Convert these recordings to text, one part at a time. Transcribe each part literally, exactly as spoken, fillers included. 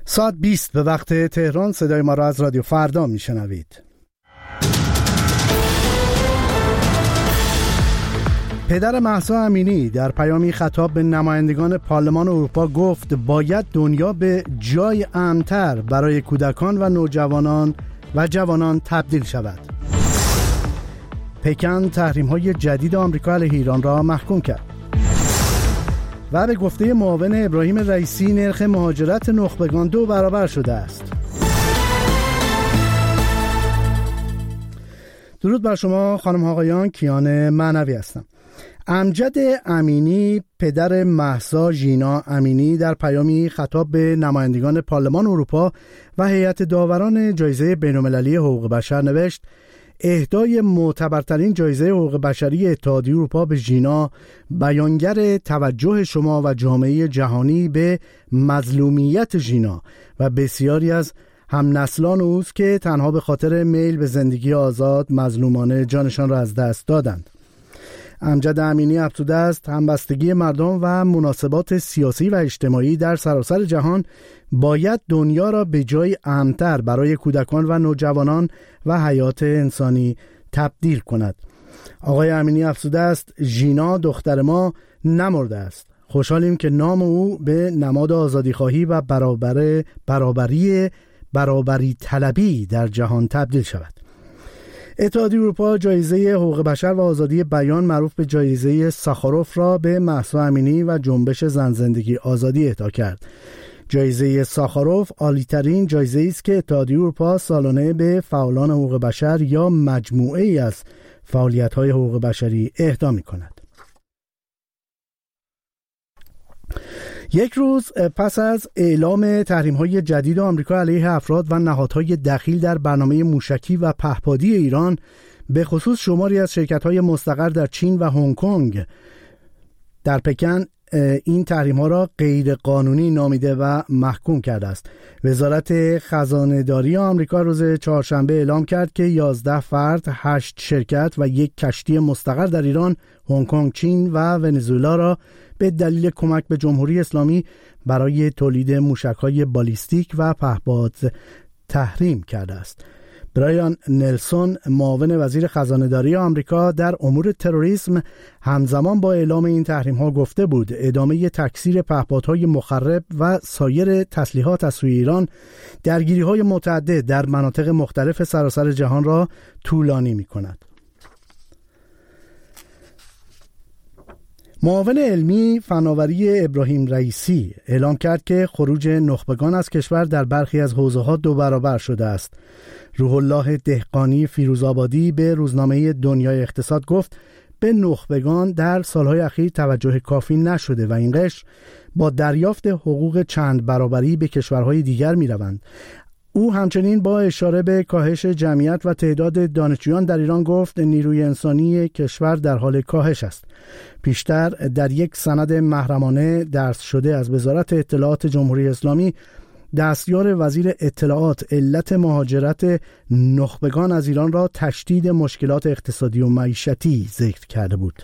ساعت بیست به وقت تهران. صدای ما را از رادیو فردا میشنوید. پدر مهسا امینی در پیامی خطاب به نمایندگان پارلمان اروپا گفت باید دنیا به جای امن‌تر برای کودکان و نوجوانان و جوانان تبدیل شود. پکن تحریم‌های جدید آمریکا علیه ایران را محکوم کرد. و به گفته معاون ابراهیم رئیسی نرخ مهاجرت نخبگان دو برابر شده است. درود بر شما خانم ها آقایان، کیان معنوی هستم. امجد امینی پدر مهسا ژینا امینی در پیامی خطاب به نمایندگان پارلمان اروپا و هیئت داوران جایزه بین‌المللی حقوق بشر نوشت اهدای معتبرترین جایزه حقوق بشری اتحادیه اروپا به ژینا بیانگر توجه شما و جامعه جهانی به مظلومیت ژینا و بسیاری از همنسلان اوست که تنها به خاطر میل به زندگی آزاد مظلومانه جانشان را از دست دادند. امجد امینی افزوده است همبستگی مردم و مناسبات سیاسی و اجتماعی در سراسر جهان باید دنیا را به جای امن‌تر برای کودکان و نوجوانان و حیات انسانی تبدیل کند. آقای امینی افزوده است ژینا دختر ما نمرده است. خوشحالیم که نام او به نماد آزادیخواهی و برابر برابری برابری طلبی در جهان تبدیل شود. اتحادیه اروپا جایزه حقوق بشر و آزادی بیان معروف به جایزه ساخاروف را به مهسا امینی و جنبش زن زندگی آزادی اهدا کرد. جایزه ساخاروف عالی‌ترین جایزه است که اتحادیه اروپا سالانه به فعالان حقوق بشر یا مجموعه ای از فعالیت‌های حقوق بشری اهدا می‌کند. یک روز پس از اعلام تحریم‌های جدید آمریکا علیه افراد و نهادهای دخیل در برنامه موشکی و پهپادی ایران، به خصوص شماری از شرکت‌های مستقر در چین و هنگ کنگ، در پکن این تحریم‌ها را غیر قانونی نامیده و محکوم کرده است. وزارت خزانه‌داری آمریکا روز چهارشنبه اعلام کرد که یازده فرد، هشت شرکت و یک کشتی مستقر در ایران، هنگ کنگ، چین و ونزوئلا را به دلیل کمک به جمهوری اسلامی برای تولید موشک‌های بالیستیک و پهپاد تحریم کرده است. برایان نلسون، معاون وزیر خزانه‌داری آمریکا در امور تروریسم، همزمان با اعلام این تحریم‌ها گفته بود ادامه تکثیر پهپادهای مخرب و سایر تسلیحات از سوی ایران درگیری‌های متعدد در مناطق مختلف سراسر جهان را طولانی می‌کند. معاون علمی فناوری ابراهیم رئیسی اعلام کرد که خروج نخبگان از کشور در برخی از حوزه‌ها دو برابر شده است. روح الله دهقانی فیروزآبادی به روزنامه دنیای اقتصاد گفت به نخبگان در سالهای اخیر توجه کافی نشده و این قشر با دریافت حقوق چند برابری به کشورهای دیگر می روند. او همچنین با اشاره به کاهش جمعیت و تعداد دانشجویان در ایران گفت نیروی انسانی کشور در حال کاهش است. پیشتر در یک سند محرمانه درس شده از وزارت اطلاعات جمهوری اسلامی، دستیار وزیر اطلاعات علت مهاجرت نخبگان از ایران را تشدید مشکلات اقتصادی و معیشتی ذکر کرده بود.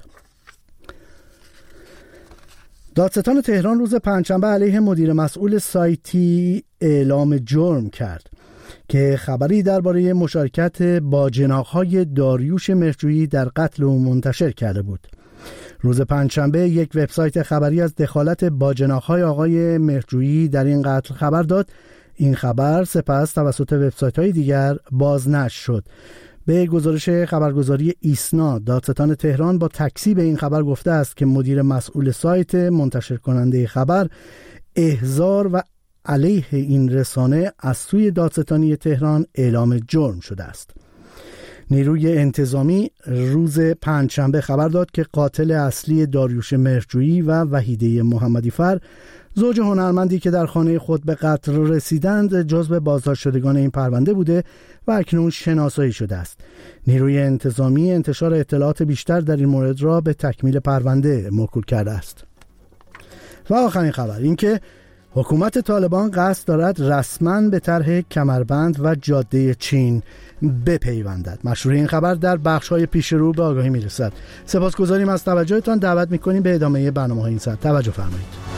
دادستان تهران روز پنجشنبه علیه مدیر مسئول سایتی اعلام جرم کرد که خبری درباره مشارکت با جناح‌های داریوش مهرجویی در قتل او منتشر کرده بود. روز پنجشنبه یک وبسایت خبری از دخالت با جناح‌های آقای مهرجویی در این قتل خبر داد. این خبر سپس توسط وبسایت‌های دیگر بازنشر شد. به گزارش خبرگزاری ایسنا، دادستان تهران با تکذیب این خبر گفته است که مدیر مسئول سایت منتشر کننده خبر احضار و علیه این رسانه از سوی دادستانی تهران اعلام جرم شده است. نیروی انتظامی روز پنجشنبه خبر داد که قاتل اصلی داریوش مهرجویی و وحیده محمدی‌فر، زوج هنرمندی که در خانه خود به قتل رسیدند، جزو بازداشت شدگان این پرونده بوده و اکنون شناسایی شده است. نیروی انتظامی انتشار اطلاعات بیشتر در این مورد را به تکمیل پرونده موکول کرده است. و آخرین خبر این که حکومت طالبان قصد دارد رسما به طرح کمربند و جاده چین بپیوندد. مشروع این خبر در بخش‌های پیش رو به آگاهی میرسد. سپاسگزاریم از توجهتان. دعوت می‌کنیم به ادامه برنامه‌های این ساعت توجه فرمایید.